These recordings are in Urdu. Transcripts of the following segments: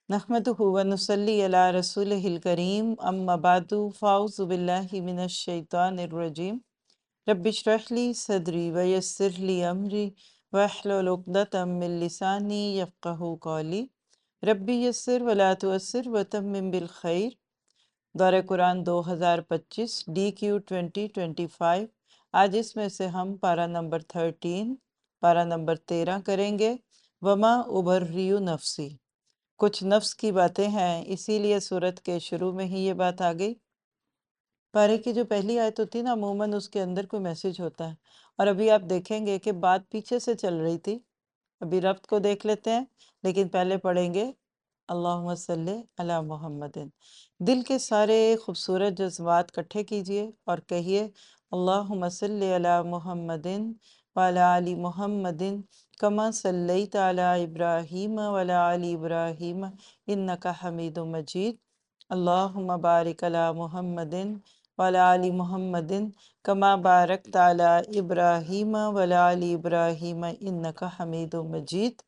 नहमदुहु व नुसल्ली अला रसूलिहिल करीम अम्मा बादु फ़ाऊज़ु बिल्लाहि मिनश शैतानिर रजीम रब्बि इश्रह ली सदरी व यस्सिर ली अमरी वहलुल उक़दतम मिन लिसानी यफ़क़हू क़ौली रब्बि यस्सिर व ला तुअस्सिर व तम्मिम बिल खैर। दौरे कुरान 2025 DQ 2025। आज इसमें से हम पारा नंबर 13 पारा नंबर 13 करेंगे। वमा उबर्रियु नफ्सी। कुछ नफ्स की बातें हैं, इसीलिए सूरत के शुरू में ही ये बात आ गई। पारे की जो पहली आयत होती है ना, अमूमन उसके अंदर कोई मैसेज होता है, और अभी आप देखेंगे कि बात पीछे से चल रही थी। अभी रब्त को देख लेते हैं, लेकिन पहले पढ़ेंगे अल्लाहुम्मा सल्ली अला मुहम्मदिन। दिल के सारे खूबसूरत जज्बात इकट्ठे कीजिए और कहिए अल्लाहुम्मा सल्ली अला मुहम्मदिन व अला आलि मुहम्मदिन कमा सल्लैता अला इब्राहीम व अला आलि इब्राहीम इन्नका हमीदुम मजीद। अल्लाहुम्मा बारिक अला मुहम्मदिन व अला आलि मुहम्मदिन कमा बारकता अला इब्राहीम व अला आलि इब्राहीम इन्नका हमीदुम मजीद।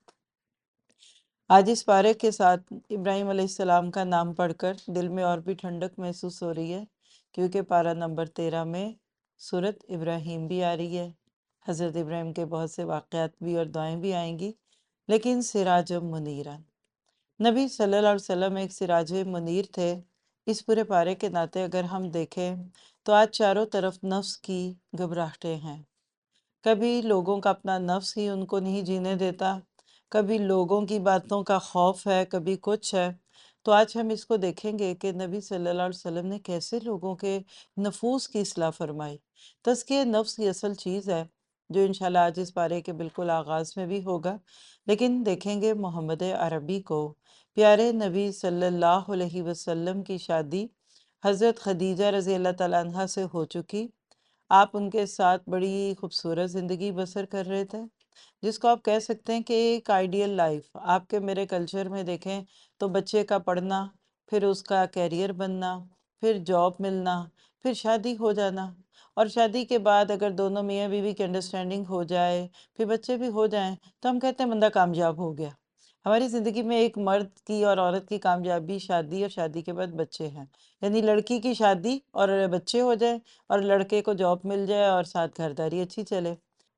आज इस पारे के साथ इब्राहीम अलैहिस्सलाम का नाम पढ़कर दिल में और भी ठंडक महसूस हो रही है, क्योंकि पारा नंबर 13 में सूरत इब्राहीम भी आ रही है। हज़रत इब्राहीम के बहुत से वाक़यात भी और दुआएं भी आएंगी, लेकिन सिराजम मुनीरा, नबी सल्लल्लाहु अलैहि वसल्लम एक सिराज मुनीर थे। इस पूरे पारे के नाते अगर हम देखें तो आज चारों तरफ नफ्स की घबराहटें हैं। कभी लोगों का अपना नफ्स ही उनको नहीं जीने देता, कभी लोगों की बातों का खौफ है, कभी कुछ है। तो आज हम इसको देखेंगे कि नबी सल्लल्लाहु अलैहि वसल्लम ने कैसे लोगों के नफूस की इस्लाह फरमाई। तज़किया नफ्स की असल चीज़ है, जो इंशाल्लाह आज इस बारे के बिल्कुल आगाज़ में भी होगा। लेकिन देखेंगे मोहम्मद अरबी को, प्यारे नबी सल्लल्लाहु अलैहि वसल्लम की शादी हज़रत खदीजा रज़ी अल्लाह ताला अन्हा से हो चुकी। आप उनके साथ बड़ी खूबसूरत ज़िंदगी बसर कर रहे थे, जिसको आप कह सकते हैं कि एक आइडियल लाइफ। आपके मेरे कल्चर में देखें तो बच्चे का पढ़ना, फिर उसका कैरियर बनना, फिर जॉब मिलना, फिर शादी हो जाना, और शादी के बाद अगर दोनों मियाँ बीवी की अंडरस्टैंडिंग हो जाए, फिर बच्चे भी हो जाएं, तो हम कहते हैं बंदा कामयाब हो गया। हमारी ज़िंदगी में एक मर्द की और औरत की कामयाबी शादी और शादी के बाद बच्चे हैं। यानी लड़की की शादी और बच्चे हो जाए, और लड़के को जॉब मिल जाए और साथ घरदारी अच्छी चले।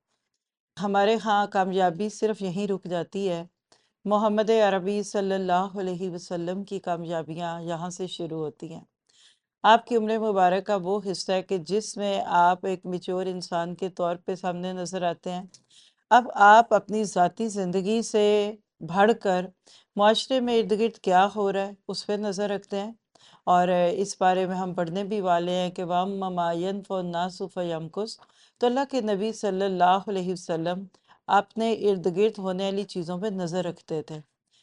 हमारे यहाँ कामयाबी सिर्फ यहीं रुक जाती है। मोहम्मद अरबी सल्लल्लाहु अलैहि वसल्लम की कामयाबियाँ यहाँ से शुरू होती हैं। आपकी उम्र मुबारक का वो हिस्सा है कि जिसमें आप एक मैच्योर इंसान के तौर पे सामने नज़र आते हैं। अब आप अपनी ज़ाती ज़िंदगी से बढ़कर माशरे में इर्द गिर्द क्या हो रहा है उस पर नज़र रखते हैं, और इस बारे में हम पढ़ने भी वाले हैं कि वाम ममायन फ़नासुफ़यमकुस। तो अल्लाह के नबी सल्लल्लाहु अलैहि वसल्लम अपने इर्द गिर्द होने वाली चीज़ों पर नज़र रखते थे।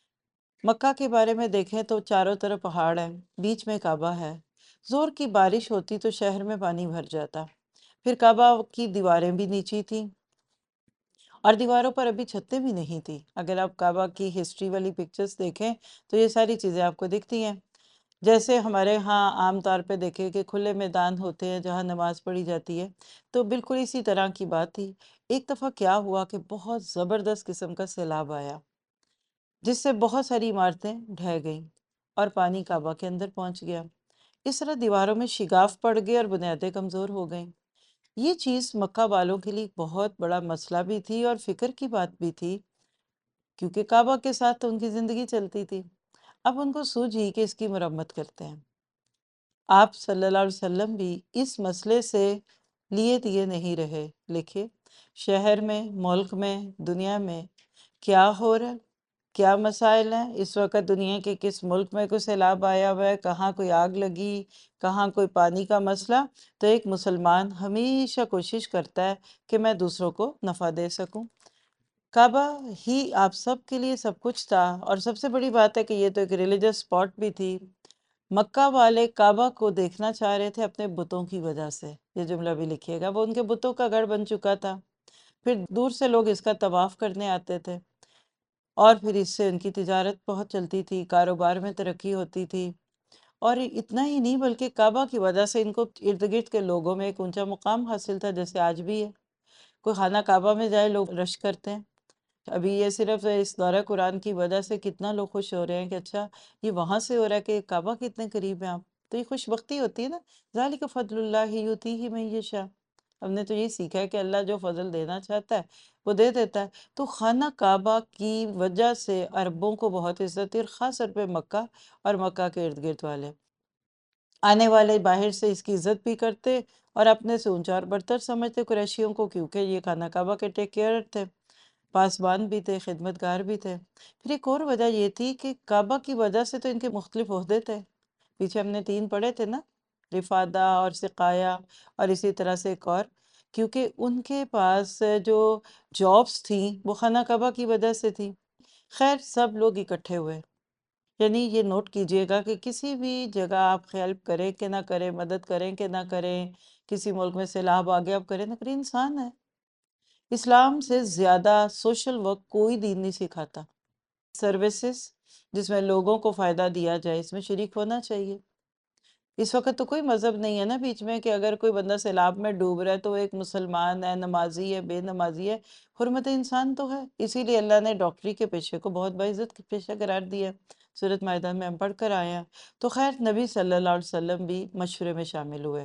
मक्का के बारे में देखें तो चारों तरफ पहाड़ हैं, बीच में काबा है। जोर की बारिश होती तो शहर में पानी भर जाता। फिर काबा की दीवारें भी नीची थी, और दीवारों पर अभी छतें भी नहीं थी। अगर आप काबा की हिस्ट्री वाली पिक्चर्स देखें तो ये सारी चीज़ें आपको दिखती हैं। जैसे हमारे यहाँ आम तौर पे देखें कि खुले मैदान होते हैं जहाँ नमाज पढ़ी जाती है, तो बिल्कुल इसी तरह की बात थी। एक दफ़ा क्या हुआ कि बहुत ज़बरदस्त किस्म का सैलाब आया, जिससे बहुत सारी इमारतें ढह गईं और पानी काबा के अंदर पहुंच गया। इस तरह दीवारों में शिगाफ पड़ गए और बुनियादें कमज़ोर हो गईं। ये चीज़ मक्का वालों के लिए बहुत बड़ा मसला भी थी और फ़िक्र की बात भी थी, क्योंकि काबा के साथ तो उनकी ज़िंदगी चलती थी। अब उनको सूझी कि इसकी मरम्मत करते हैं। आप सल्लल्लाहु अलैहि वसल्लम भी इस मसले से लिए दिए नहीं रहे। लिखिए, शहर में, मुल्क में, दुनिया में क्या हो रहा है, क्या मसाइल हैं। इस वक्त दुनिया के किस मुल्क में कोई सैलाब आया हुआ है, कहाँ कोई आग लगी, कहाँ कोई पानी का मसला। तो एक मुसलमान हमेशा कोशिश करता है कि मैं दूसरों को नफ़ा दे सकूं। काबा ही आप सब के लिए सब कुछ था, और सबसे बड़ी बात है कि ये तो एक रिलीजियस स्पॉट भी थी। मक्का वाले काबा को देखना चाह रहे थे अपने बुतों की वजह से। ये जुमला भी लिखिएगा, वो उनके बुतों का गढ़ बन चुका था। फिर दूर से लोग इसका तवाफ करने आते थे, और फिर इससे उनकी तिजारत बहुत चलती थी, कारोबार में तरक्की होती थी। और इतना ही नहीं, बल्कि काबा की वजह से इनको इर्द गिर्द के लोगों में एक ऊंचा मुकाम हासिल था, जैसे आज भी है। कोई खाना काबा में जाए लोग रश करते हैं। ابھی یہ صرف اس دورہ قرآن کی وجہ سے کتنا لوگ خوش ہو رہے ہیں کہ اچھا یہ وہاں سے ہو رہا ہے کہ کعبہ کتنے قریب ہیں آپ، تو یہ خوش بختی ہوتی ہے نا، ذالک فضل اللہ یؤتیہ من یشاء۔ ہم نے تو یہ سیکھا ہے کہ اللہ جو فضل دینا چاہتا ہے وہ دے دیتا ہے۔ تو خانہ کعبہ کی وجہ سے عربوں کو بہت عزت ہے، اور خاص طور پہ مکہ اور مکہ کے ارد گرد والے آنے والے باہر سے اس کی عزت بھی کرتے اور اپنے سے اونچا اور برتر سمجھتے قریشیوں کو، کیونکہ یہ خانہ کعبہ کے ٹیک کیئر تھے، پاسبان بھی تھے، خدمتگار بھی تھے۔ پھر ایک اور وجہ یہ تھی کہ کعبہ کی وجہ سے تو ان کے مختلف عہدے تھے، پیچھے ہم نے 3 پڑھے تھے نا، رفادہ اور سقایا، اور اسی طرح سے ایک اور، کیونکہ ان کے پاس جو جابس تھیں وہ خانہ کعبہ کی وجہ سے تھی۔ خیر سب لوگ اکٹھے ہوئے، یعنی یہ نوٹ کیجئے گا کہ کسی بھی جگہ آپ ہیلپ کریں کہ نہ کریں، مدد کریں کہ نہ کریں، کسی ملک میں سیلاب آگے آپ کریں نہ کریں، انسان ہے۔ اسلام سے زیادہ سوشل ورک کوئی دین نہیں سکھاتا۔ سروسز جس میں لوگوں کو فائدہ دیا جائے، اس میں شریک ہونا چاہیے۔ اس وقت تو کوئی مذہب نہیں ہے نا بیچ میں کہ اگر کوئی بندہ سیلاب میں ڈوب رہا ہے تو وہ ایک مسلمان ہے، نمازی ہے، بے نمازی ہے، حرمت انسان تو ہے۔ اسی لیے اللہ نے ڈاکٹری کے پیشے کو بہت باعزت پیشہ قرار دیا، سورۃ مائدہ میں ہم پڑھ کر آئے ہیں۔ تو خیر نبی صلی اللہ علیہ وسلم بھی مشورے میں شامل ہوئے،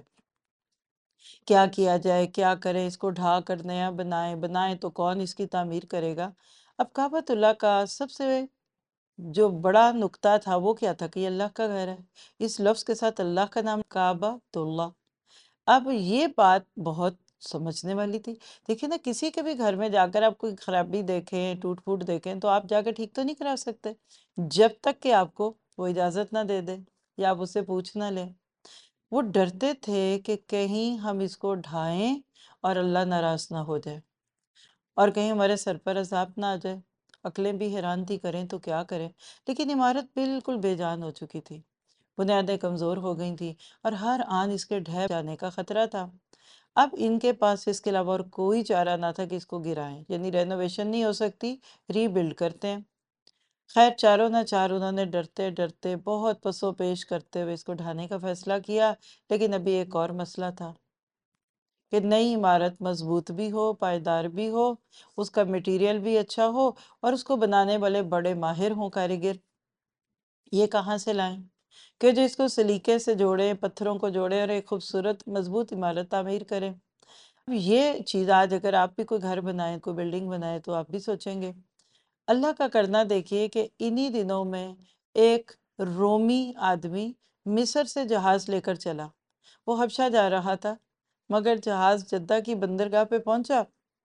کیا کیا جائے، کیا کریں، اس کو ڈھا کر نیا بنائیں تو کون اس کی تعمیر کرے گا۔ اب کعبۃ اللہ کا سب سے جو بڑا نکتہ تھا وہ کیا تھا کہ یہ اللہ کا گھر ہے، اس لفظ کے ساتھ اللہ کا نام کعبۃ اللہ۔ اب یہ بات بہت سمجھنے والی تھی۔ دیکھیں نا، کسی کے بھی گھر میں جا کر آپ کوئی خرابی دیکھیں، ٹوٹ پھوٹ دیکھیں تو آپ جا کے ٹھیک تو نہیں کرا سکتے جب تک کہ آپ کو وہ اجازت نہ دے دے یا آپ اس سے پوچھ نہ لیں۔ وہ ڈرتے تھے کہ کہیں ہم اس کو ڈھائیں اور اللہ ناراض نہ ہو جائے، اور کہیں ہمارے سر پر عذاب نہ آ جائے۔ عقلیں بھی حیران تھی، کریں تو کیا کریں، لیکن عمارت بالکل بے جان ہو چکی تھی، بنیادیں کمزور ہو گئی تھیں، اور ہر آن اس کے ڈھہ جانے کا خطرہ تھا۔ اب ان کے پاس اس کے علاوہ اور کوئی چارہ نہ تھا کہ اس کو گرائیں، یعنی رینوویشن نہیں ہو سکتی، ری بلڈ کرتے ہیں۔ خیر چاروں نہ چار انہوں نے ڈرتے ڈرتے بہت پسو پیش کرتے ہوئے اس کو ڈھانے کا فیصلہ کیا، لیکن ابھی ایک اور مسئلہ تھا کہ نئی عمارت مضبوط بھی ہو، پائیدار بھی ہو، اس کا میٹیریل بھی اچھا ہو، اور اس کو بنانے والے بڑے ماہر ہوں کاریگر۔ یہ کہاں سے لائیں کہ جو اس کو سلیقے سے جوڑیں، پتھروں کو جوڑیں اور ایک خوبصورت مضبوط عمارت تعمیر کریں۔ اب یہ چیز آج اگر آپ بھی کوئی گھر بنائیں، کوئی بلڈنگ بنائیں تو آپ بھی سوچیں گے۔ اللہ کا کرنا دیکھیے کہ انہی دنوں میں ایک رومی آدمی مصر سے جہاز لے کر چلا، وہ حبشہ جا رہا تھا، مگر جہاز جدہ کی بندرگاہ پہ پہنچا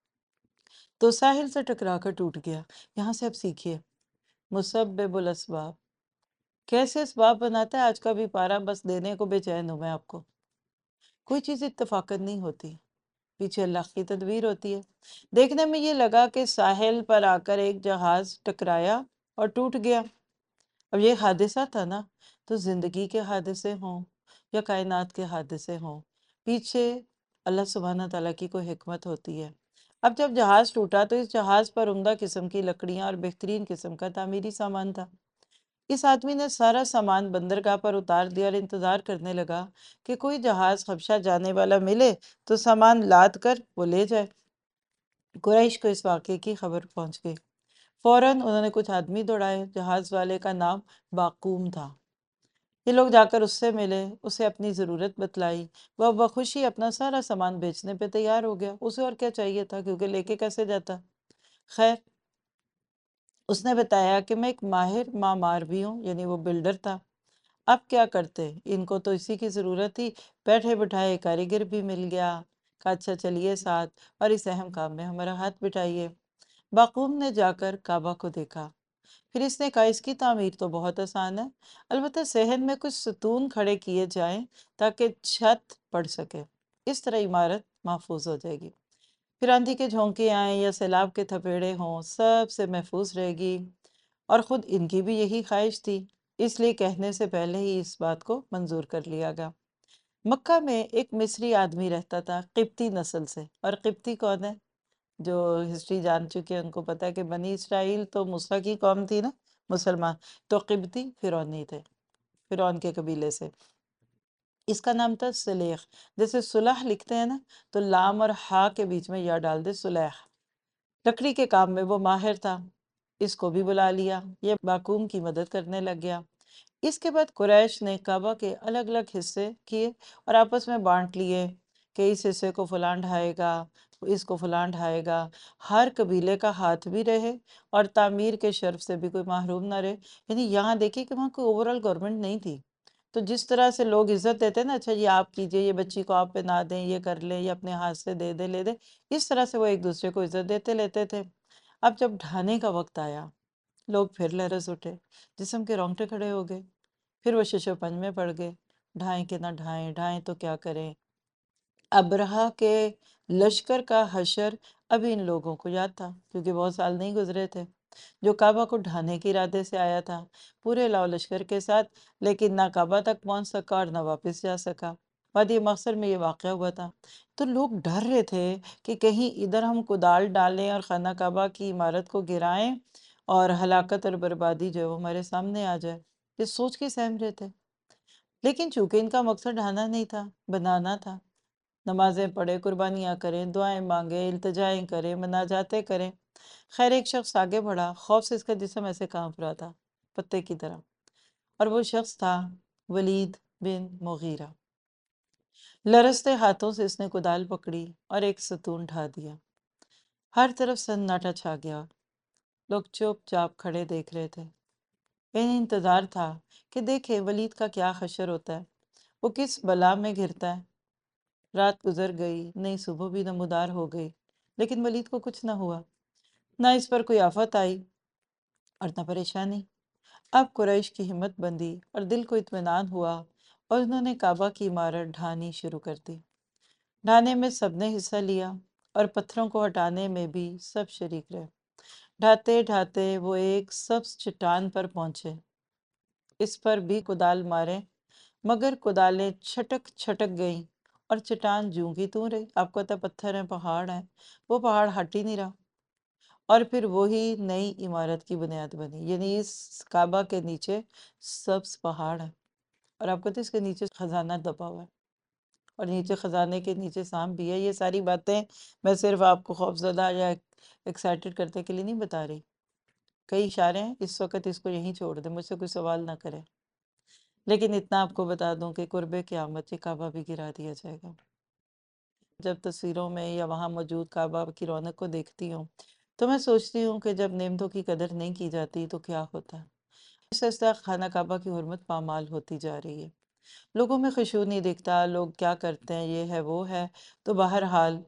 تو ساحل سے ٹکرا کر ٹوٹ گیا۔ یہاں سے اب سیکھیے مسبب الاسباب کیسے اسباب بناتا ہے۔ آج کا بھی پارا بس دینے کو بے چین ہوں میں آپ کو۔ کوئی چیز اتفاقاً نہیں ہوتی، پیچھے اللہ کی تدبیر ہوتی ہے۔ دیکھنے میں یہ لگا کہ ساحل پر آ کر ایک جہاز ٹکرایا اور ٹوٹ گیا۔ اب یہ حادثہ تھا نا، تو زندگی کے حادثے ہوں یا کائنات کے حادثے ہوں، پیچھے اللہ سبحانہ تعالیٰ کی کوئی حکمت ہوتی ہے۔ اب جب جہاز ٹوٹا تو اس جہاز پر عمدہ قسم کی لکڑیاں اور بہترین قسم کا تعمیری سامان تھا۔ اس آدمی نے سارا سامان بندرگاہ پر اتار دیا اور انتظار کرنے لگا کہ کوئی جہاز حبشہ جانے والا ملے تو سامان لاد کر وہ لے جائے۔ قریش کو اس واقعے کی خبر پہنچ گئی۔ فوراً انہوں نے کچھ آدمی دوڑائے، جہاز والے کا نام باقوم تھا۔ یہ لوگ جا کر اس سے ملے، اسے اپنی ضرورت بتلائی، وہ بخوشی اپنا سارا سامان بیچنے پہ تیار ہو گیا۔ اسے اور کیا چاہیے تھا، کیونکہ لے کے کیسے جاتا۔ خیر اس نے بتایا کہ میں ایک ماہر معمار بھی ہوں، یعنی وہ بلڈر تھا۔ اب کیا کرتے، ان کو تو اسی کی ضرورت تھی، بیٹھے بٹھائے کاریگر بھی مل گیا، کہا اچھا چلیے ساتھ اور اس اہم کام میں ہمارا ہاتھ بٹھائیے۔ باقوم نے جا کر کعبہ کو دیکھا، پھر اس نے کہا اس کی تعمیر تو بہت آسان ہے، البتہ صحن میں کچھ ستون کھڑے کیے جائیں تاکہ چھت پڑ سکے، اس طرح عمارت محفوظ ہو جائے گی، پھر آندھی کے جھونکے آئیں یا سیلاب کے تھپیڑے ہوں سب سے محفوظ رہے گی۔ اور خود ان کی بھی یہی خواہش تھی، اس لیے کہنے سے پہلے ہی اس بات کو منظور کر لیا گیا۔ مکہ میں ایک مصری آدمی رہتا تھا قبطی نسل سے، اور قبطی کون ہے؟ جو ہسٹری جان چکے ہیں ان کو پتا ہے کہ بنی اسرائیل تو موسیٰ کی قوم تھی نا، مسلمان، تو قبطی فرعونی تھے، فرعون کے قبیلے سے۔ اس کا نام تھا سلیخ، جیسے صلح لکھتے ہیں نا تو لام اور ہا کے بیچ میں یا ڈال دے صلیح۔ لکڑی کے کام میں وہ ماہر تھا، اس کو بھی بلا لیا، یہ باقوم کی مدد کرنے لگ گیا۔ اس کے بعد قریش نے کعبہ کے الگ الگ حصے کیے اور آپس میں بانٹ لیے کہ اس حصے کو فلاں ڈھائے گا، اس کو فلاں ڈھائے گا۔ ہر قبیلے کا ہاتھ بھی رہے اور تعمیر کے شرف سے بھی کوئی محروم نہ رہے۔ یعنی یہاں دیکھیے کہ وہاں کوئی اوورال گورنمنٹ نہیں تھی، تو جس طرح سے لوگ عزت دیتے ہیں نا، اچھا یہ آپ کیجئے، یہ بچی کو آپ پہنا دیں، یہ کر لیں، یہ اپنے ہاتھ سے دے دے لے دے، اس طرح سے وہ ایک دوسرے کو عزت دیتے لیتے تھے۔ اب جب ڈھانے کا وقت آیا، لوگ پھر لرز اٹھے، جسم کے رونگٹے کھڑے ہو گئے، پھر وہ شش و پنج میں پڑ گئے، ڈھائیں کہ نہ ڈھائیں، ڈھائیں تو کیا کریں۔ ابرہہ کے لشکر کا حشر ابھی ان لوگوں کو یاد تھا، کیونکہ بہت سال نہیں گزرے تھے، جو کعبہ کو ڈھانے کے ارادے سے آیا تھا پورے لاؤ لشکر کے ساتھ، لیکن نہ کعبہ تک پہنچ سکا اور نہ واپس جا سکا۔ وادی مقصر میں یہ واقعہ ہوا تھا، تو لوگ ڈر رہے تھے کہ کہیں ادھر ہم کدال ڈالیں اور خانہ کعبہ کی عمارت کو گرائیں اور ہلاکت اور بربادی جو ہے وہ ہمارے سامنے آ جائے، یہ سوچ کے سہم رہے تھے۔ لیکن چونکہ ان کا مقصد ڈھانا نہیں تھا، بنانا تھا، نمازیں پڑھے، قربانیاں کریں، دعائیں مانگیں، التجائیں کریں، مناجاتیں کریں۔ خیر ایک شخص آگے بڑھا، خوف سے اس کا جسم ایسے کانپ رہا تھا پتے کی طرح، اور وہ شخص تھا ولید بن مغیرہ۔ لرزتے ہاتھوں سے اس نے کدال پکڑی اور ایک ستون ڈھا دیا۔ ہر طرف سناٹا چھا گیا، لوگ چپ چاپ کھڑے دیکھ رہے تھے۔ انہیں انتظار تھا کہ دیکھے ولید کا کیا حشر ہوتا ہے، وہ کس بلا میں گھرتا ہے۔ رات گزر گئی، نئی صبح بھی نمودار ہو گئی، لیکن ولید کو کچھ نہ ہوا، نہ اس پر کوئی آفت آئی اور نہ پریشانی۔ اب قریش کی ہمت بندی اور دل کو اطمینان ہوا اور انہوں نے کعبہ کی عمارت ڈھانی شروع کر دی۔ ڈھانے میں سب نے حصہ لیا اور پتھروں کو ہٹانے میں بھی سب شریک رہے۔ ڈھاتے ڈھاتے وہ ایک سبز چٹان پر پہنچے، اس پر بھی کدال مارے، مگر کدالیں چھٹک چھٹک گئیں اور چٹان جوں کی توں رہی۔ آپ کو پتہ پتھر ہیں، پہاڑ ہیں، وہ پہاڑ ہٹ ہی نہیں رہا، اور پھر وہی نئی عمارت کی بنیاد بنی۔ یعنی اس کعبہ کے نیچے سبز پہاڑ ہے، اور آپ کو پتہ ہے اس کے نیچے خزانہ دبا ہوا ہے، اور نیچے خزانے کے نیچے سانپ بھی ہے۔ یہ ساری باتیں میں صرف آپ کو خوفزدہ یا ایکسائٹڈ کرنے کے لیے نہیں بتا رہی، کئی اشارے ہیں، اس وقت اس کو یہیں چھوڑ دیں، مجھ سے کوئی سوال نہ کرے، لیکن اتنا آپ کو بتا دوں کہ قرب قیامت یہ کعبہ بھی گرا دیا جائے گا۔ جب تصویروں میں یا وہاں موجود کعبہ کی رونق کو دیکھتی ہوں تو میں سوچتی ہوں کہ جب نعمتوں کی قدر نہیں کی جاتی تو کیا ہوتا ہے۔ آہستہ آہستہ خانہ کعبہ کی حرمت پامال ہوتی جا رہی ہے، لوگوں میں خشوع نہیں دکھتا، لوگ کیا کرتے ہیں، یہ ہے وہ ہے۔ تو بہرحال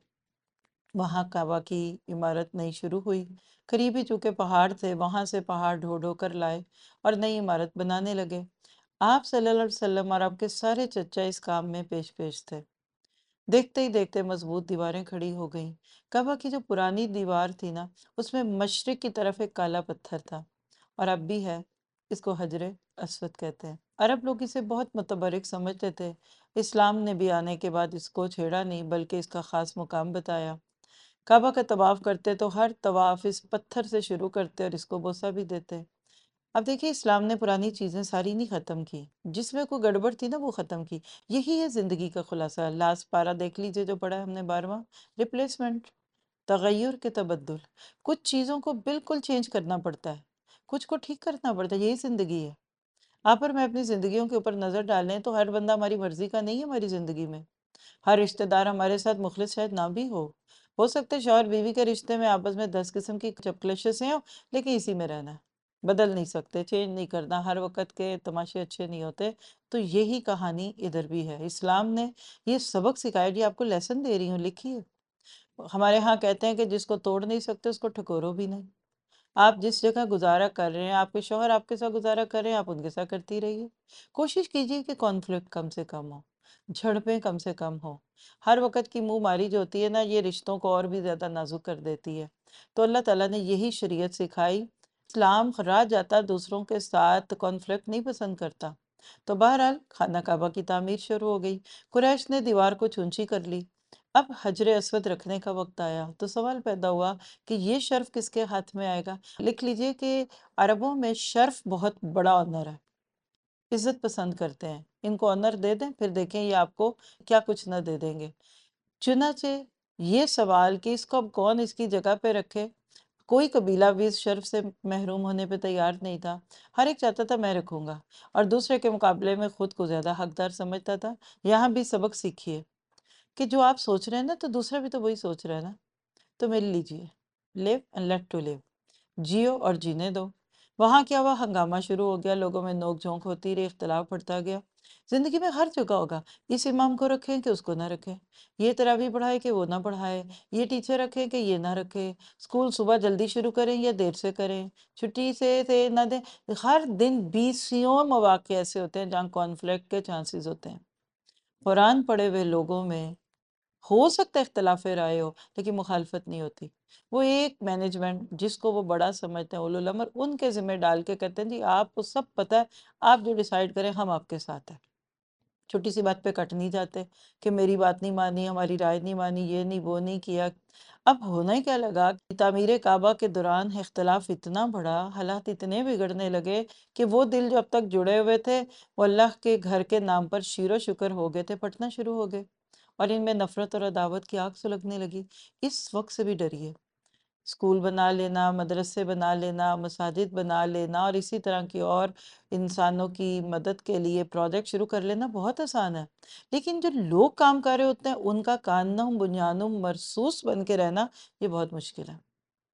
وہاں کعبہ کی عمارت نئی شروع ہوئی، قریبی چونکہ پہاڑ تھے، وہاں سے پہاڑ ڈھو ڈھو کر لائے اور نئی عمارت بنانے لگے۔ آپ صلی اللہ علیہ وسلم اور آپ کے سارے چچا اس کام میں پیش پیش تھے۔ دیکھتے ہی دیکھتے مضبوط دیواریں کھڑی ہو گئیں۔ کعبہ کی جو پرانی دیوار تھی نا، اس میں مشرق کی طرف ایک کالا پتھر تھا، اور اب بھی ہے، اس کو حجر اسود کہتے ہیں۔ عرب لوگ اسے بہت متبرک سمجھتے تھے، اسلام نے بھی آنے کے بعد اس کو چھیڑا نہیں بلکہ اس کا خاص مقام بتایا۔ کعبہ کا طواف کرتے تو ہر طواف اس پتھر سے شروع کرتے اور اس کو بوسہ بھی دیتے۔ اب دیکھیے اسلام نے پرانی چیزیں ساری نہیں ختم کی، جس میں کوئی گڑبڑ تھی نا وہ ختم کی۔ یہی ہے زندگی کا خلاصہ۔ لاسٹ پارہ دیکھ لیجئے جو پڑھا ہے ہم نے 12واں، ریپلیسمنٹ، تغیر کے تبدل۔ کچھ چیزوں کو بالکل چینج کرنا پڑتا ہے، کچھ کو ٹھیک کرنا پڑتا ہے، یہی زندگی ہے۔ آپ اور میں اپنی زندگیوں کے اوپر نظر ڈالیں تو ہر بندہ ہماری مرضی کا نہیں ہے ہماری زندگی میں، ہر رشتہ دار ہمارے ساتھ مخلص شاید نہ بھی ہو سکتا ہے شوہر بیوی کے رشتے میں آپس میں 10 قسم کی کلیشز ہیں، لیکن اسی میں رہنا ہے، بدل نہیں سکتے، چینج نہیں کرنا، ہر وقت کے تماشے اچھے نہیں ہوتے۔ تو یہی کہانی ادھر بھی ہے، اسلام نے یہ سبق سکھایا، جی آپ کو لیسن دے رہی ہوں، لکھیے۔ ہمارے ہاں کہتے ہیں کہ جس کو توڑ نہیں سکتے اس کو ٹھکورو بھی نہیں۔ آپ جس جگہ گزارا کر رہے ہیں، آپ کے شوہر آپ کے ساتھ گزارا کر رہے ہیں، آپ ان کے ساتھ کرتی رہیے۔ کوشش کیجیے کہ کانفلکٹ کم سے کم ہو، جھڑپیں کم سے کم ہو۔ ہر وقت کی منہ ماری جو ہوتی ہے نا، یہ رشتوں کو اور بھی زیادہ نازک کر دیتی ہے۔ تو اللہ تعالیٰ نے یہی شریعت سکھائی۔ اسلام راہ جاتا دوسروں کے ساتھ کانفلکٹ نہیں پسند کرتا۔ تو بہرحال خانہ کعبہ کی تعمیر شروع ہو گئی، قریش نے دیوار کو چونچی کر لی۔ اب حجر اسود رکھنے کا وقت آیا تو سوال پیدا ہوا کہ یہ شرف کس کے ہاتھ میں آئے گا۔ لکھ لیجئے کہ عربوں میں شرف بہت بڑا آنر ہے، عزت پسند کرتے ہیں، ان کو آنر دے دیں پھر دیکھیں یہ آپ کو کیا کچھ نہ دے دیں گے۔ چنانچہ یہ سوال کہ اس کو اب کون اس کی جگہ پہ رکھے، کوئی قبیلہ بھی اس شرف سے محروم ہونے پہ تیار نہیں تھا۔ ہر ایک چاہتا تھا میں رکھوں گا، اور دوسرے کے مقابلے میں خود کو زیادہ حقدار سمجھتا تھا۔ یہاں بھی سبق سیکھیے کہ جو آپ سوچ رہے ہیں نا، تو دوسرا بھی تو وہی سوچ رہا ہے نا، تو مل لیجیے۔ Live and let to live, جیو اور جینے دو۔ وہاں کیا ہوا، ہنگامہ شروع ہو گیا، لوگوں میں نوک جھونک ہوتی رہی، اختلاف بڑھتا گیا۔ زندگی میں ہر جگہ ہوگا، اس امام کو رکھیں کہ اس کو نہ رکھیں، یہ تراویح پڑھائے کہ وہ نہ پڑھائے، یہ ٹیچر رکھیں کہ یہ نہ رکھے، اسکول صبح جلدی شروع کریں یا دیر سے کریں، چھٹی سے نہ دیں۔ ہر دن بیسیوں مواقع ایسے ہوتے ہیں جہاں کانفلکٹ کے چانسز ہوتے ہیں۔ قرآن پڑھے ہوئے لوگوں میں ہو سکتا ہے اختلاف رائے ہو، لیکن مخالفت نہیں ہوتی۔ وہ ایک مینجمنٹ جس کو وہ بڑا سمجھتے ہیں، اولو الامر، ان کے ذمہ ڈال کے کہتے ہیں جی آپ کو سب پتہ ہے، آپ جو ڈیسائیڈ کریں ہم آپ کے ساتھ ہیں۔ چھوٹی سی بات پہ کٹ نہیں جاتے کہ میری بات نہیں مانی، ہماری رائے نہیں مانی، یہ نہیں وہ نہیں کیا۔ اب ہونا ہی کیا لگا کہ تعمیر کعبہ کے دوران اختلاف اتنا بڑا، حالات اتنے بگڑنے لگے کہ وہ دل جو اب تک جڑے ہوئے تھے، وہ اللہ کے گھر کے نام پر شیر و شکر ہو گئے تھے، پھٹنا شروع ہو گئے، اور ان میں نفرت اور عداوت کی آگ سلگنے لگی۔ اس وقت سے بھی ڈریے۔ اسکول بنا لینا، مدرسے بنا لینا، مساجد بنا لینا، اور اسی طرح کی اور انسانوں کی مدد کے لیے پروجیکٹ شروع کر لینا بہت آسان ہے، لیکن جو لوگ کام کر رہے ہوتے ہیں ان کا کانم بنیانم مرصوص بن کے رہنا، یہ بہت مشکل ہے۔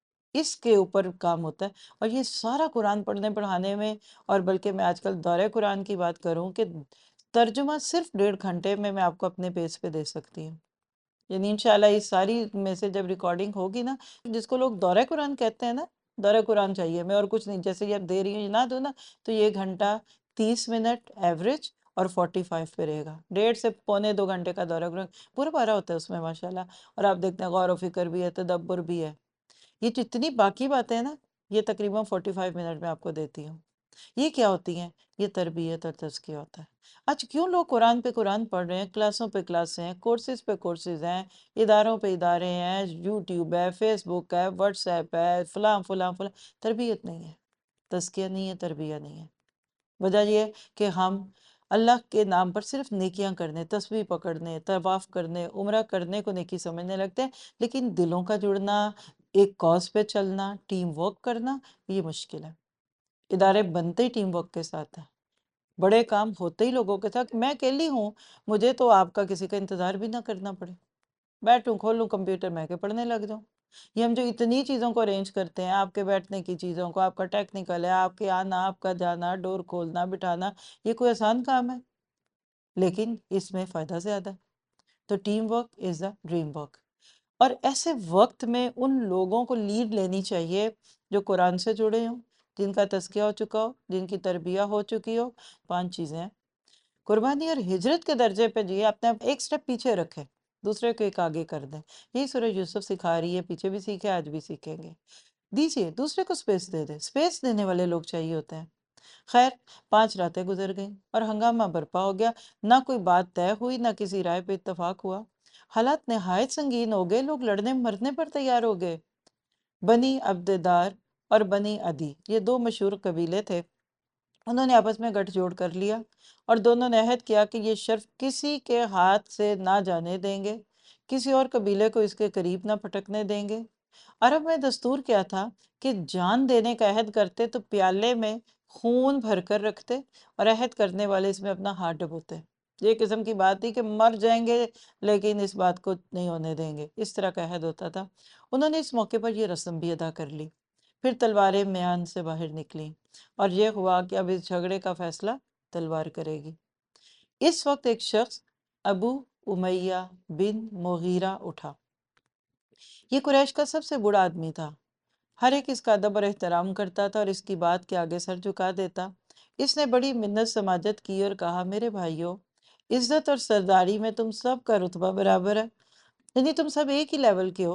اس کے اوپر کام ہوتا ہے، اور یہ سارا قرآن پڑھنے پڑھانے میں، اور بلکہ میں آج کل دورہ قرآن کی بات کروں کہ ترجمہ صرف 1.5 گھنٹے میں آپ کو اپنے پیج پہ دے سکتی ہوں۔ یعنی انشاءاللہ اس ساری میں سے جب ریکارڈنگ ہوگی نا، جس کو لوگ دورہ قرآن کہتے ہیں نا، دورہ قرآن چاہیے میں اور کچھ نہیں، جیسے یہ اب دے رہی ہوں یہ نہ دو نا، تو یہ 1 گھنٹہ 30 منٹ ایوریج اور 45 پہ رہے گا۔ 1.5 سے 1.25 2 گھنٹے کا دورہ قرآن پورا پارا ہوتا ہے اس میں ماشاءاللہ، اور آپ دیکھتے ہیں غور و فکر بھی ہے، تدبر بھی ہے۔ یہ جتنی باقی باتیں ہیں نا، یہ تقریباً 45 منٹ میں آپ کو دیتی ہوں۔ یہ کیا ہوتی ہیں؟ یہ تربیت اور تزکیہ ہوتا ہے۔ آج کیوں لوگ قرآن پہ قرآن پڑھ رہے ہیں، کلاسوں پہ کلاسیں ہیں، کورسز پہ کورسز ہیں، اداروں پہ ادارے ہیں، یوٹیوب ہے، فیس بک ہے، واٹس ایپ ہے، فلاں فلاں فلاں، تربیت نہیں ہے، تزکیہ نہیں ہے، تربیہ نہیں ہے۔ وجہ یہ ہے کہ ہم اللہ کے نام پر صرف نیکیاں کرنے، تسبیح پکڑنے، طواف کرنے، عمرہ کرنے کو نیکی سمجھنے لگتے ہیں، لیکن دلوں کا جڑنا، ایک کاز پہ چلنا، ٹیم ورک کرنا، یہ مشکل ہے۔ ادارے بنتے ہی ٹیم ورک کے ساتھ ہیں، بڑے کام ہوتے ہی لوگوں کے ساتھ۔ میں اکیلی ہوں، مجھے تو آپ کا کسی کا انتظار بھی نہ کرنا پڑے، بیٹھوں کھولوں کمپیوٹر میں کے پڑھنے لگ جاؤں۔ یہ ہم جو اتنی چیزوں کو ارینج کرتے ہیں، آپ کے بیٹھنے کی چیزوں کو، آپ کا ٹیکنیکل ہے، آپ کے آنا، آپ کا جانا، ڈور کھولنا بٹھانا، یہ کوئی آسان کام ہے؟ لیکن اس میں فائدہ زیادہ ہے۔ تو team work is a dream work, اور ایسے وقت میں ان لوگوں کو لیڈ لینی چاہیے جو قرآن سے جڑے ہوں، جن کا تزکیہ ہو چکا ہو، جن کی تربیہ ہو چکی ہو۔ 5 چیزیں ہیں۔ قربانی اور ہجرت کے درجے پہ جی اپنے آپ ایک سٹیپ پیچھے رکھیں، دوسرے کو ایک آگے کر دیں۔ یہی سورہ یوسف سکھا رہی ہے، پیچھے بھی سیکھے، آج بھی سیکھیں گے۔ دیجیے، دوسرے کو سپیس دے دیں، سپیس دینے والے لوگ چاہیے ہوتے ہیں۔ خیر، 5 راتیں گزر گئیں اور ہنگامہ برپا ہو گیا، نہ کوئی بات طے ہوئی، نہ کسی رائے پہ اتفاق ہوا۔ حالات نہایت سنگین ہو گئے، لوگ لڑنے مرنے پر تیار ہو گئے۔ بنی عبددار اور بنی عدی، یہ 2 مشہور قبیلے تھے، انہوں نے آپس میں گٹھ جوڑ کر لیا، اور دونوں نے عہد کیا کہ یہ شرف کسی کے ہاتھ سے نہ جانے دیں گے، کسی اور قبیلے کو اس کے قریب نہ پھٹکنے دیں گے۔ عرب میں دستور کیا تھا کہ جان دینے کا عہد کرتے تو پیالے میں خون بھر کر رکھتے، اور عہد کرنے والے اس میں اپنا ہاتھ ڈبوتے۔ یہ قسم کی بات تھی کہ مر جائیں گے لیکن اس بات کو نہیں ہونے دیں گے، اس طرح کا عہد ہوتا تھا۔ انہوں نے اس موقع پر یہ رسم بھی ادا کر لی۔ پھر تلواریں میان سے باہر نکلیں، اور یہ ہوا کہ اب اس جھگڑے کا فیصلہ تلوار کرے گی۔ اس وقت ایک شخص ابو امیہ بن مغیرہ اٹھا۔ یہ قریش کا سب سے بڑا آدمی تھا، ہر ایک اس کا ادب اور احترام کرتا تھا اور اس کی بات کے آگے سر جھکا دیتا۔ اس نے بڑی منت سماجت کی اور کہا، میرے بھائیو، عزت اور سرداری میں تم سب کا رتبہ برابر ہے، یعنی تم سب ایک ہی لیول کے ہو۔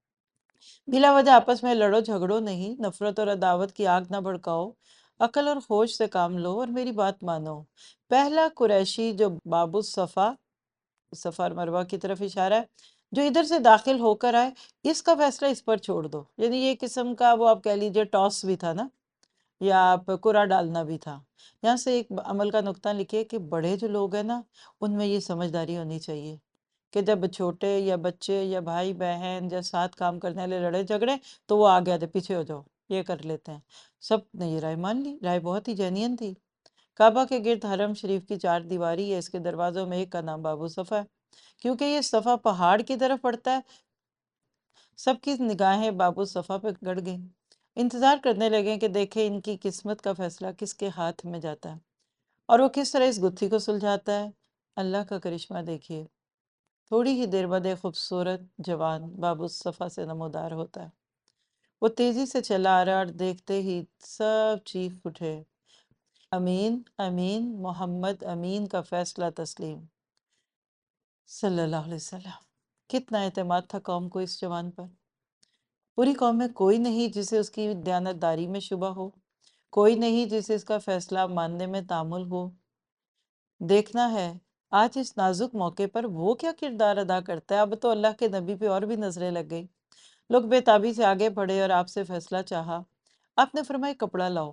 بلا وجہ آپس میں لڑو جھگڑو نہیں، نفرت اور عداوت کی آگ نہ بھڑکاؤ، عقل اور ہوش سے کام لو اور میری بات مانو۔ پہلا قریشی جو باب الصفا، صفا اور مروہ کی طرف اشارہ ہے، جو ادھر سے داخل ہو کر آئے، اس کا فیصلہ اس پر چھوڑ دو۔ یعنی یہ قسم کا وہ آپ کہہ لیجئے ٹاس بھی تھا نا، یا آپ کرا ڈالنا بھی تھا۔ یہاں سے ایک عمل کا نقطہ لکھے کہ بڑے جو لوگ ہیں نا، ان میں یہ سمجھداری ہونی چاہیے کہ جب چھوٹے یا بچے یا بھائی بہن یا ساتھ کام کرنے والے لڑے جھگڑے تو وہ آگے آتے پیچھے ہو جاؤ، یہ کر لیتے ہیں۔ سب نے یہ رائے مان لی، رائے بہت ہی جینین تھی۔ کعبہ کے گرد حرم شریف کی 4 دیواری ہے، اس کے دروازوں میں ایک کا نام بابو صفا ہے، کیونکہ یہ صفا پہاڑ کی طرف پڑتا ہے۔ سب کی نگاہیں بابو صفا پہ گڑ گئیں، انتظار کرنے لگے کہ دیکھیں ان کی قسمت کا فیصلہ کس کے ہاتھ میں جاتا ہے اور وہ کس طرح اس گتھی کو سلجھاتا ہے۔ اللہ کا کرشمہ دیکھیے، تھوڑی ہی دیر بعد ایک خوبصورت جوان بابو صفا سے نمودار ہوتا ہے۔ وہ تیزی سے چلا آ رہا اور دیکھتے ہی سب چیخ اٹھے، امین امین، محمد امین کا فیصلہ تسلیم، صلی اللہ علیہ وسلم۔ کتنا اعتماد تھا قوم کو اس جوان پر۔ پوری قوم میں کوئی نہیں جسے اس کی دیانتداری میں شبہ ہو، کوئی نہیں جسے اس کا فیصلہ ماننے میں تامل ہو۔ دیکھنا ہے آج اس نازک موقع پر وہ کیا کردار ادا کرتا ہے۔ اب تو اللہ کے نبی پہ اور بھی نظریں لگ گئی۔ لوگ بے تابی سے آگے بڑھے اور آپ سے فیصلہ چاہا۔ آپ نے فرمایا کپڑا لاؤ۔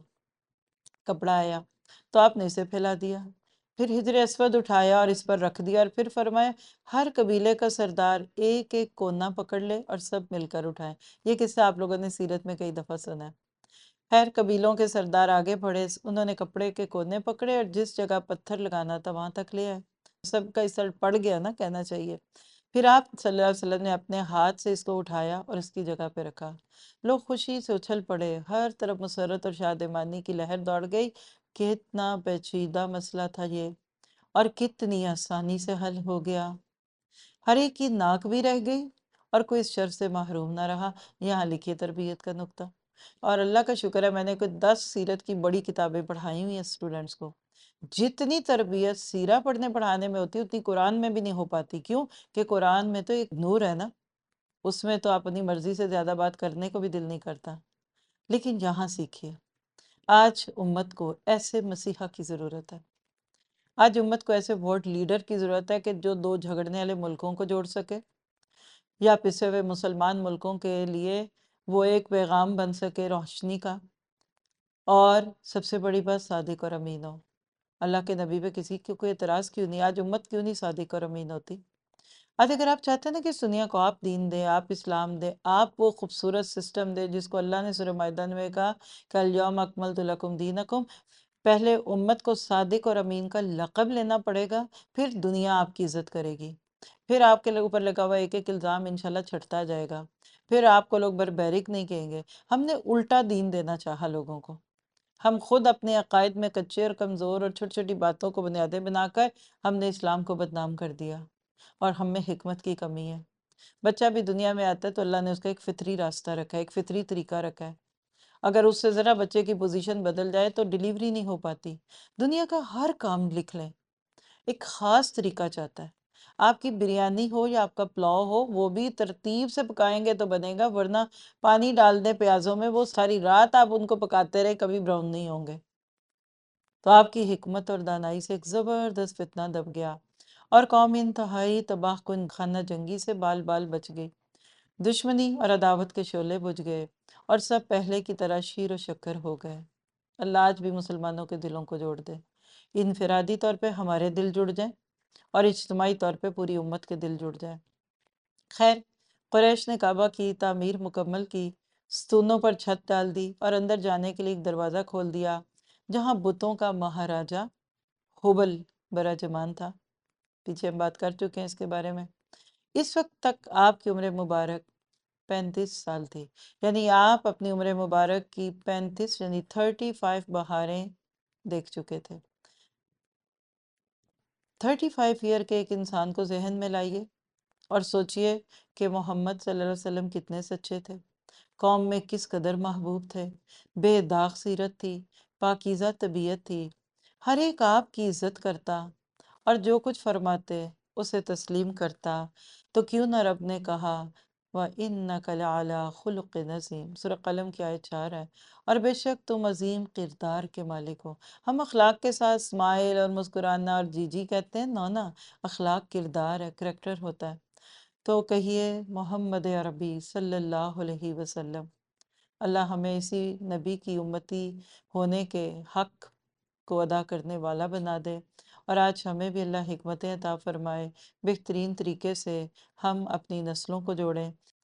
کپڑا آیا تو آپ نے اسے پھیلا دیا، پھر حجر اسود اٹھایا اور اس پر رکھ دیا، اور پھر فرمایا ہر قبیلے کا سردار ایک ایک کونا پکڑ لے اور سب مل کر اٹھائیں۔ یہ قصہ آپ لوگوں نے سیرت میں کئی دفعہ سنا ہے۔ خیر قبیلوں کے سردار آگے بڑھے، انہوں نے کپڑے کے کونے پکڑے اور جس جگہ پتھر لگانا تھا وہاں تک لے آئے۔ سب کا اس طرح پڑ گیا نا، کہنا چاہیے۔ پھر آپ صلی اللہ علیہ وسلم نے اپنے ہاتھ سے اس کو اٹھایا اور اس کی جگہ پہ رکھا۔ لوگ خوشی سے اچھل پڑے، ہر طرف مسرت اور شادمانی کی لہر دوڑ گئی۔ کتنا پیچیدہ مسئلہ تھا یہ، اور کتنی آسانی سے حل ہو گیا۔ ہر ایک کی ناک بھی رہ گئی اور کوئی اس شر سے محروم نہ رہا۔ یہاں لکھیے تربیت کا نقطہ۔ اور اللہ کا شکر ہے میں نے کوئی 10 سیرت کی بڑی کتابیں پڑھائی ہوئی ہیں اسٹوڈنٹس کو۔ جتنی تربیت سیرہ پڑھنے پڑھانے میں ہوتی اتنی قرآن میں بھی نہیں ہو پاتی۔ کیوں کہ قرآن میں تو ایک نور ہے نا، اس میں تو اپنی مرضی سے زیادہ بات کرنے کو بھی دل نہیں کرتا۔ لیکن یہاں سیکھیے، آج امت کو ایسے مسیحا کی ضرورت ہے۔ آج امت کو ایسے ورلڈ لیڈر کی ضرورت ہے کہ جو 2 جھگڑنے والے ملکوں کو جوڑ سکے، یا پسے ہوئے مسلمان ملکوں کے لیے وہ ایک پیغام بن سکے روشنی کا، اور سب سے بڑی بات صادق اور امین ہو۔ اللہ کے نبی پہ کسی کو کوئی اعتراض کیوں نہیں؟ آج امت کیوں نہیں صادق اور امین ہوتی؟ آج اگر آپ چاہتے ہیں نا کہ اس دنیا کو آپ دین دیں، آپ اسلام دیں، آپ وہ خوبصورت سسٹم دیں جس کو اللہ نے سورہ مائدہ میں کہا کہ الیوم اکملت لکم دینکم، پہلے امت کو صادق اور امین کا لقب لینا پڑے گا، پھر دنیا آپ کی عزت کرے گی، پھر آپ کے اوپر لگا ہوا ایک ایک الزام انشاءاللہ چھٹتا جائے گا، پھر آپ کو لوگ بربیرک نہیں کہیں گے۔ ہم نے الٹا دین دینا چاہا لوگوں کو۔ ہم خود اپنے عقائد میں کچے اور کمزور اور چھوٹی چھوٹی باتوں کو بنیادیں بنا کر ہم نے اسلام کو بدنام کر دیا، اور ہم میں حکمت کی کمی ہے۔ بچہ بھی دنیا میں آتا ہے تو اللہ نے اس کا ایک فطری راستہ رکھا ہے، ایک فطری طریقہ رکھا ہے۔ اگر اس سے ذرا بچے کی پوزیشن بدل جائے تو ڈیلیوری نہیں ہو پاتی۔ دنیا کا ہر کام لکھ لیں، ایک خاص طریقہ چاہتا ہے۔ آپ کی بریانی ہو یا آپ کا پلاؤ ہو، وہ بھی ترتیب سے پکائیں گے تو بنے گا، ورنہ پانی ڈال دیں پیازوں میں، وہ ساری رات آپ ان کو پکاتے رہے، کبھی براؤن نہیں ہوں گے۔ تو آپ کی حکمت اور دانائی سے ایک زبردست فتنہ دب گیا، اور قوم انتہائی تباہ کن خانہ جنگی سے بال بال بچ گئی۔ دشمنی اور عداوت کے شعلے بجھ گئے، اور سب پہلے کی طرح شیر و شکر ہو گئے۔ اللہ آج بھی مسلمانوں کے دلوں کو جوڑ دے، انفرادی طور پہ ہمارے دل جڑ جائیں اور اجتماعی طور پہ پوری امت کے دل جڑ جائیں۔ خیر قریش نے کعبہ کی تعمیر مکمل کی، ستونوں پر چھت ڈال دی اور اندر جانے کے لیے ایک دروازہ کھول دیا جہاں بتوں کا مہاراجا ہبل براجمان تھا۔ پیچھے ہم بات کر چکے ہیں اس کے بارے میں۔ اس وقت تک آپ کی عمر مبارک 35 سال تھی، یعنی آپ اپنی عمر مبارک کی 35 یعنی 35 بہاریں دیکھ چکے تھے۔ 35 ایئر کے ایک انسان کو ذہن میں لائیے اور سوچئے کہ محمد صلی اللہ علیہ وسلم کتنے سچے تھے، قوم میں کس قدر محبوب تھے، بے داغ سیرت تھی، پاکیزہ طبیعت تھی، ہر ایک آپ کی عزت کرتا اور جو کچھ فرماتے اسے تسلیم کرتا۔ تو کیوں نہ رب نے کہا وَإِنَّكَ لَعَلَىٰ خُلُقٍ عَظِيمٍ، سورہ قلم کی آیت 4 ہے، اور بے شک تم عظیم کردار کے مالک ہو۔ ہم اخلاق کے ساتھ اسمائل اور مسکرانا اور جی جی کہتے ہیں، نہ اخلاق کردار ہے، کریکٹر ہوتا ہے۔ تو کہیے محمد عربی صلی اللہ علیہ وسلم، اللہ ہمیں اسی نبی کی امتی ہونے کے حق کو ادا کرنے والا بنا دے، اور آج ہمیں بھی اللہ حکمتیں عطا فرمائے، بہترین طریقے سے ہم اپنی نسلوں کو جوڑیں،